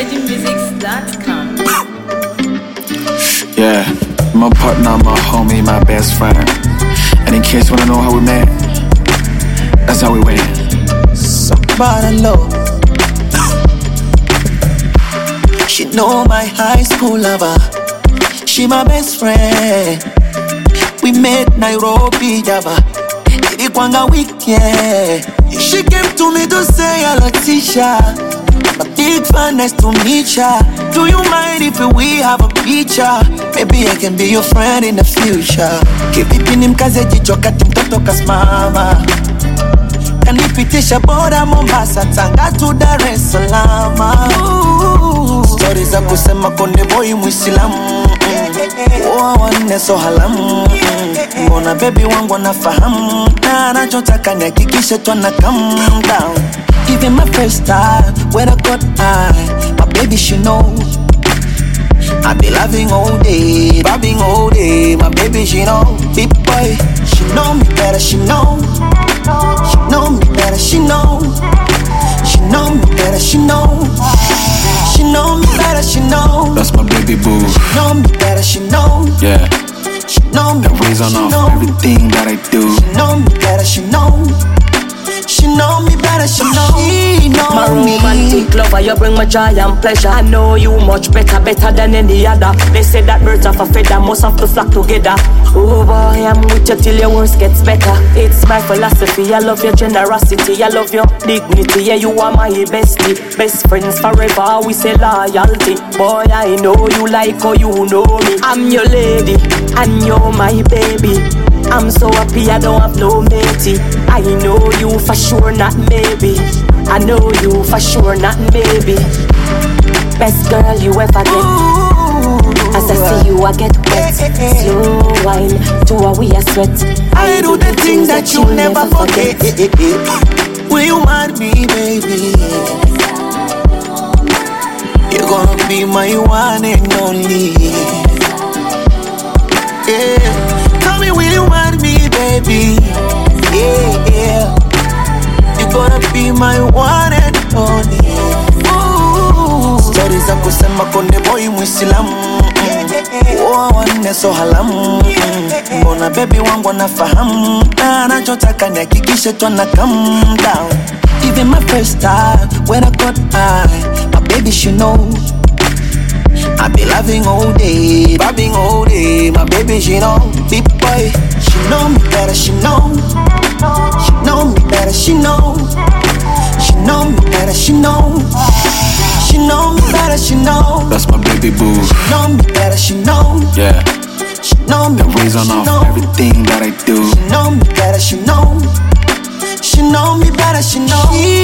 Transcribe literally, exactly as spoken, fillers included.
virgin musics dot com. Yeah, my partner, my homie, my best friend. And in case you wanna know how we met, that's how we went. Somebody love. She know my high school lover. She my best friend. We met Nairobi, Java. Ilikwanga weekend. She came to me to say hello, Tisha. A big fan, nice to meet ya. Do you mind if we have a picture? Maybe I can be your friend in the future. Kivipi nimkaze jicho kati mtoto kasimama. Kanipitisha boda Mombasa, Tanga to Dar es Salaam. Stories za kusema konde boy Muislamu. Oa wane so halamu. Mbona baby wangu anafahamu. Na anachotaka nihakikishe tuna calm down. Even my first time when I got high, my baby she know I be loving all day, bobbing all day. My baby she know, big boy, she know me better, she know. She know me better, she know. She know me better, she know. She know me better, she know. That's my baby boo. She know me better, she know. Yeah. She know me the reason of know. Everything that I do. She know me better, she know. She know me better, she know. She know my me. romantic lover, you bring my joy and pleasure. I know you much better, better than any other. They say that birds of a feather must have to flock together. Oh boy, I'm with you till your worst gets better. It's my philosophy, I love your generosity, I love your dignity. Yeah, you are my bestie, best friends forever. We say loyalty. Boy, I know you like how you know me. I'm your lady, and you're my baby. I'm so happy I don't have no matey. I know you for sure, not maybe. I know you for sure, not maybe. Best girl you ever get. As I see you, I get wet. Slow wine, to a we a sweat. I do the things that you never forget. Will you marry me, baby? You're gonna be my one and only. Yeah. Will you want me, baby? Yeah, yeah. You're gonna be my one and only. Ooh. Stories za kusema konde boy Muislamu. Oa wane so halamu. Mbona baby wangu anafahamu. Na anachotaka nihakikishe tuna calm down. Even my first time when I got high, my baby she know I be loving all day, bobbing all day. My baby she know, big boy. She know me better, she know. She know me better, she know. She know me better, she know. She know me better, she know. That's my baby boo. She know me better, she know. Yeah. She know me the better, reason she of know. Everything that I do. She know me better, she know. She know me better, she know.